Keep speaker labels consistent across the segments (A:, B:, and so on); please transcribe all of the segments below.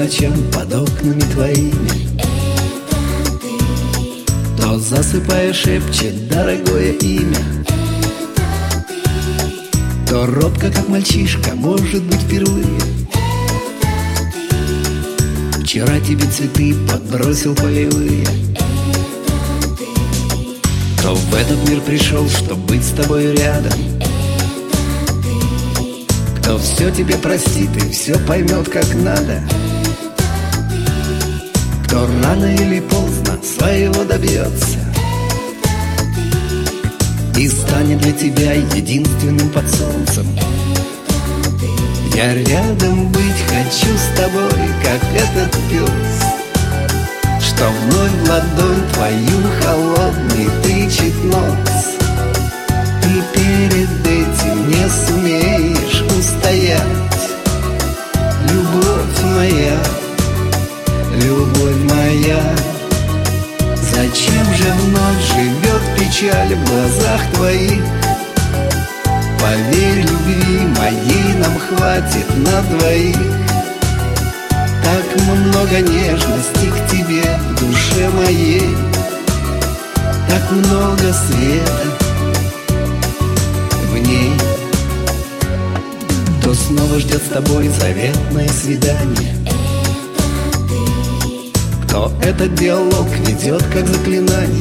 A: ночам под окнами твоими.
B: Это ты,
A: То засыпая шепчет дорогое имя.
B: это ты,
A: То робко, как мальчишка, может быть впервые.
B: это ты,
A: Вчера тебе цветы подбросил полевые.
B: это ты,
A: Кто в этот мир пришел, чтоб быть с тобой рядом.
B: это ты,
A: Кто все тебе простит и все поймет как надо. Кто рано или поздно своего добьется и станет для тебя единственным под солнцем. Я рядом быть хочу с тобой, как этот пес, что вновь в ладонь твою холодный тычет нос. Ты перед этим не сумеешь устоять, любовь моя, любовь моя. Зачем же вновь живет печаль в глазах твоих? Поверь, любви моей нам хватит на двоих. Так много нежности к тебе в душе моей, так много света в ней. Кто снова ждет с тобой заветное свидание? Кто этот диалог ведет как заклинание?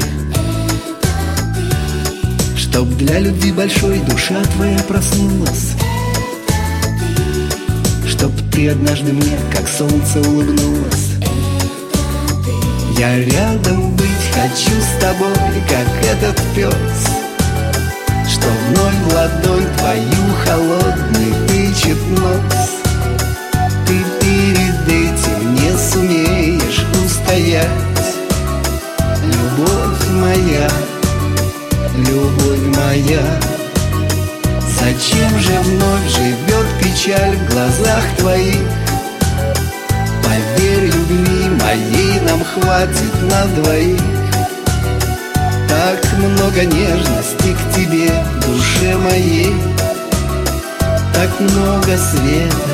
A: Чтоб для любви большой душа твоя проснулась, чтоб ты однажды мне как солнце улыбнулась. Я рядом быть хочу с тобой, как этот пес, что вновь в ладонь твою холодный тычет нос. Ты перед этим не сумеешь устоять, любовь моя, любовь моя. Зачем же вновь живет печаль в глазах твоих? Поверь, любви моей нам хватит на двоих. Так много нежности к тебе в душе моей, так много света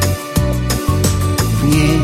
A: в ней.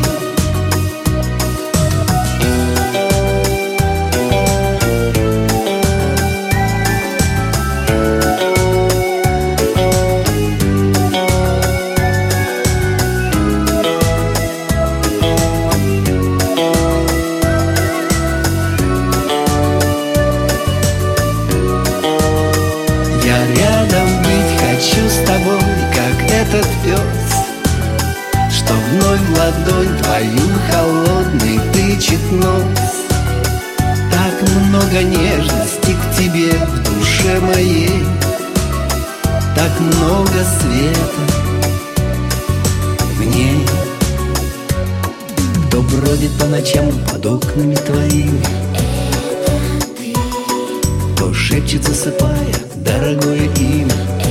A: Я рядом быть хочу с тобой, как этот пес, что вновь в ладонь твою холодный тычет нос. Так много нежности к тебе в душе моей, так много света в ней. Кто бродит по ночам под окнами твоими, кто шепчет, засыпая дорогое имя.